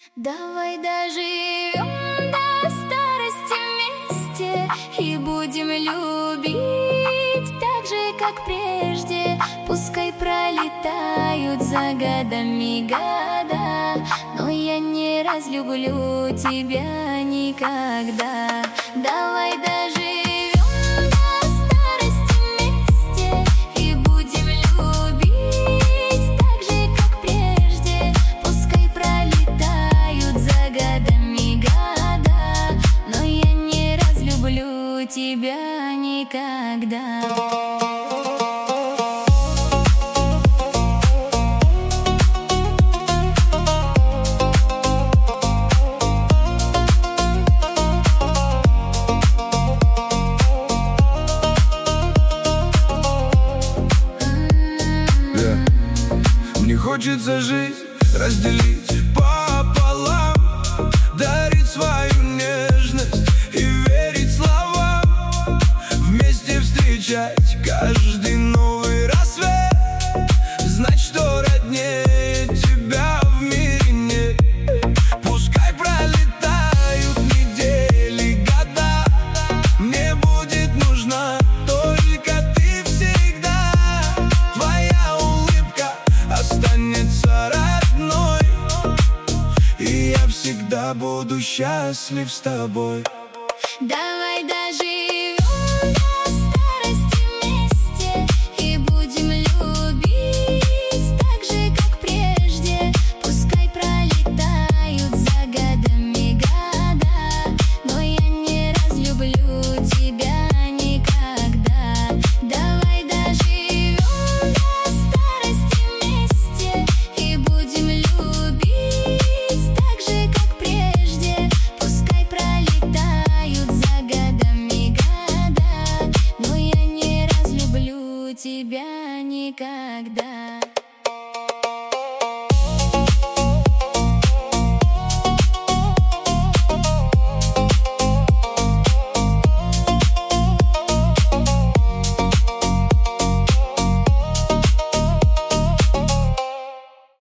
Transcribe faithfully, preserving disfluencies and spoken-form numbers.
Давай доживем до старости вместе и будем любить так же, как прежде. Пускай пролетают за годами года, но я не разлюблю тебя никогда. Давай доживем до старости вместе и будем любить так же, как прежде. Пускай пролетают за годами года, но я не разлюблю тебя никогда. Хочется жизнь разделить пополам, дарить свою нежность и верить словам, вместе встречать каждый новый рассвет, знать, что роднее тебя в мире нет. Пускай пролетают недели, года, мне будет нужна только ты всегда. Твоя улыбка останется родной, и я всегда буду счастлив с тобой. Да.